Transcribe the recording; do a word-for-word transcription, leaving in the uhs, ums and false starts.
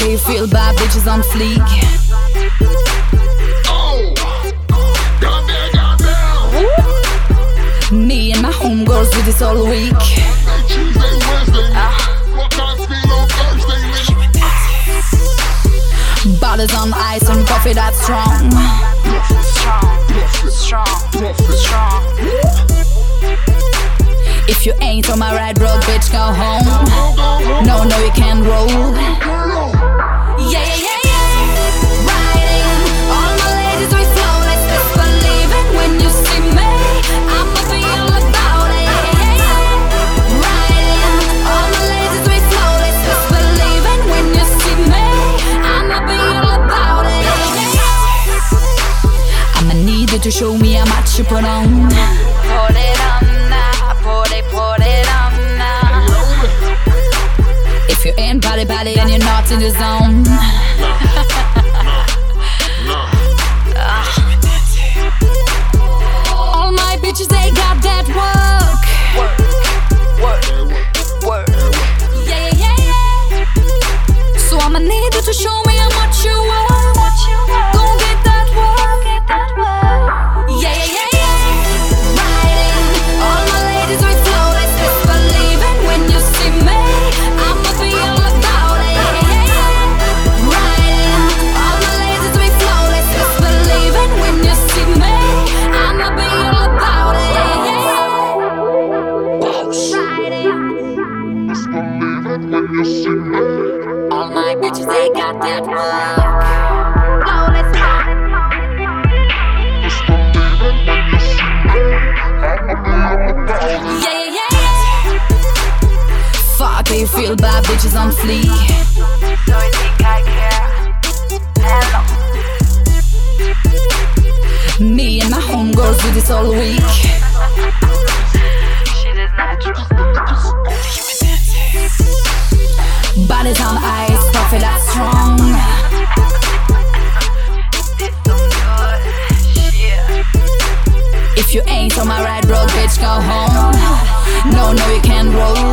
Can you feel bad bitches on fleek? Oh, goddamn, goddamn. Me and my homegirls do this all week. Monday, Tuesday, Wednesday. What time feel on Thursday, nigga? Bottles on ice and coffee that's strong. Strong, strong, strong. If you ain't on my ride, bro, bitch, go home. No, no, you can't roll. Yeah, yeah, yeah, yeah. Riding, all my ladies we flow. Let's just believe it when you see me. I'ma be all about it. Yeah, yeah, yeah. Riding, all my ladies we flow. Let's just believe it when you see me. I'ma be all about it. Yeah, yeah, yeah. I'ma need you to show me how much you put on. Put it on now, put it, put it on now. If you ain't body body and you're not in the zone. All my bitches, they got that work. Work, work, work. Yeah, yeah, yeah, yeah. So I'ma need you to show me how much you work. Go get that work. Yeah, yeah, yeah, yeah. Riding, all my ladies we flow. Let's just believe it when you see me. I'ma be all about it. Yeah, yeah, yeah. Riding, all my ladies we flow. Let's just believe it when you see me. I'ma be all about it. Yeah, yeah, yeah. Riding. Just believe it when you see me. All my bitches, they got that work. Flow, let's ride. Just believe it when you see me. I'ma be all about it. Yeah, yeah, yeah, yeah. Fuck, can you feel bad bitches on fleek? Do you think I care? Hello. Me and my homegirls do this all week. Shit is natural. Bodies on ice, coffee that's strong. It's so good. Shit. If you ain't on my ride, bro, bitch, go home. No, no, you can't roll.